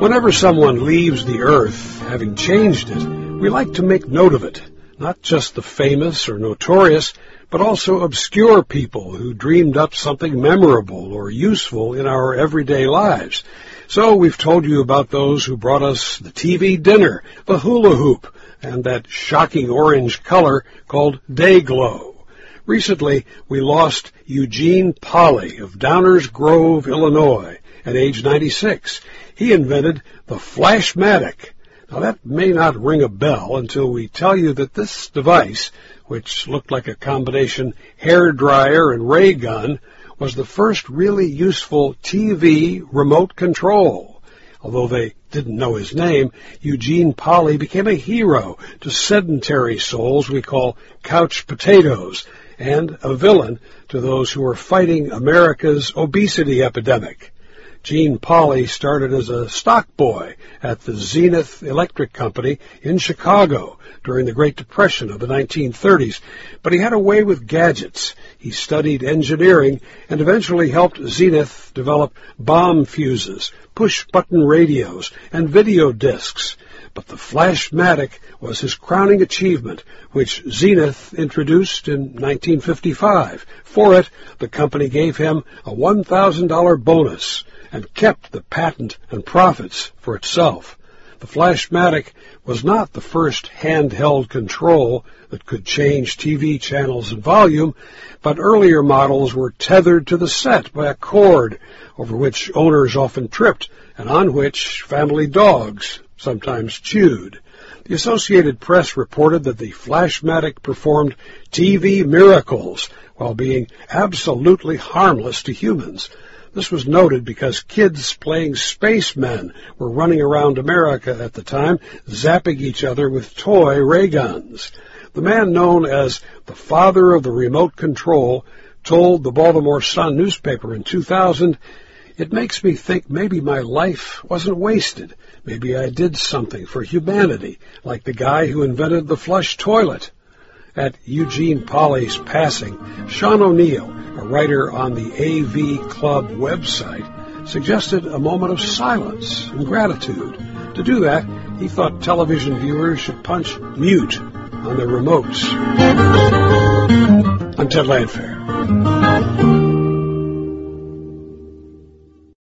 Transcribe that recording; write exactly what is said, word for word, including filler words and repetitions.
Whenever someone leaves the earth, having changed it, we like to make note of it, not just the famous or notorious, but also obscure people who dreamed up something memorable or useful in our everyday lives. So we've told you about those who brought us the T V dinner, the hula hoop, and that shocking orange color called Dayglow. Recently, we lost Eugene Polly of Downers Grove, Illinois, at age ninety-six. He invented the Flashmatic. Now, that may not ring a bell until we tell you that this device, which looked like a combination hair dryer and ray gun, was the first really useful T V remote control. Although they didn't know his name, Eugene Polly became a hero to sedentary souls we call couch potatoes, and a villain to those who are fighting America's obesity epidemic. Gene Polly started as a stock boy at the Zenith Electric Company in Chicago during the Great Depression of the nineteen thirties, but he had a way with gadgets. He studied engineering and eventually helped Zenith develop bomb fuses, push-button radios, and video discs. But the Flashmatic was his crowning achievement, which Zenith introduced in nineteen fifty-five. For it, the company gave him a one thousand dollars bonus and kept the patent and profits for itself. The Flashmatic was not the first handheld control that could change T V channels and volume, but earlier models were tethered to the set by a cord over which owners often tripped and on which family dogs sometimes chewed. The Associated Press reported that the Flashmatic performed T V miracles while being absolutely harmless to humans. This was noted because kids playing spacemen were running around America at the time, zapping each other with toy ray guns. The man known as the father of the remote control told the Baltimore Sun newspaper in two thousand, "It makes me think maybe my life wasn't wasted. Maybe I did something for humanity, like the guy who invented the flush toilet." At Eugene Polly's passing, Sean O'Neill, a writer on the A V Club website, suggested a moment of silence and gratitude. To do that, he thought television viewers should punch mute on their remotes. I'm Ted Landfair.